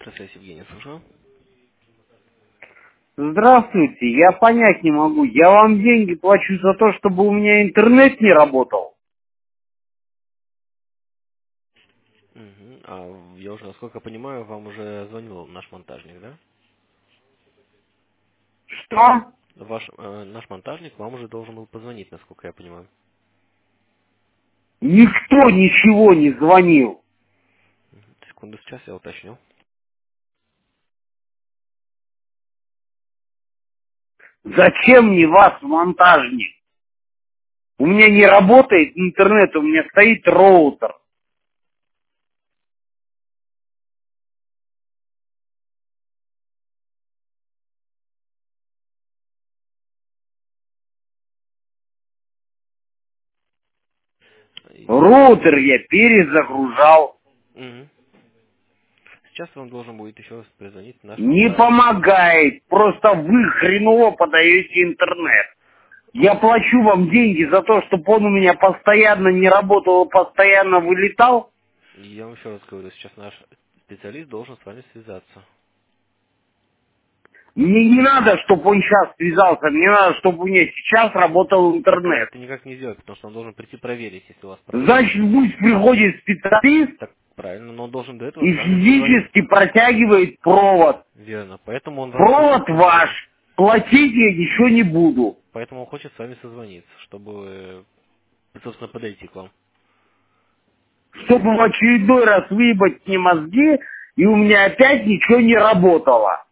Здравствуйте, Евгений, слушаю. Здравствуйте, я понять не могу. Я вам деньги плачу за то, чтобы у меня интернет не работал. Я уже, насколько понимаю, вам уже звонил наш монтажник, да? Что? Наш монтажник вам уже должен был позвонить, насколько я понимаю. Никто ничего не звонил. Секунду, сейчас я уточню. Зачем мне вас, монтажник? У меня не работает интернет, у меня стоит роутер. И- Роутер я перезагружал. Мгм. Сейчас вам должен будет еще раз позвонить наш Не монтажник. помогает. Просто вы хреново подаете интернет. Я плачу вам деньги за то, чтобы он у меня постоянно не работал, постоянно вылетал. И я вам еще раз говорю, сейчас наш специалист должен с вами связаться. Мне не надо, чтобы он сейчас связался, мне надо, чтобы у меня сейчас работал Так интернет. это никак не сделать, потому что он должен прийти проверить, если у вас проходит. Значит, пусть приходит специалист Так правильно, но он должен до этого и с вами физически созвониться. протягивает провод. Верно, поэтому он вам хочет Провод ваш, позвонить. платить я ничего не буду. Поэтому он хочет с вами созвониться, чтобы, собственно, подойти к вам. Чтобы в очередной раз выебать мне мозги, и у меня опять ничего не работало.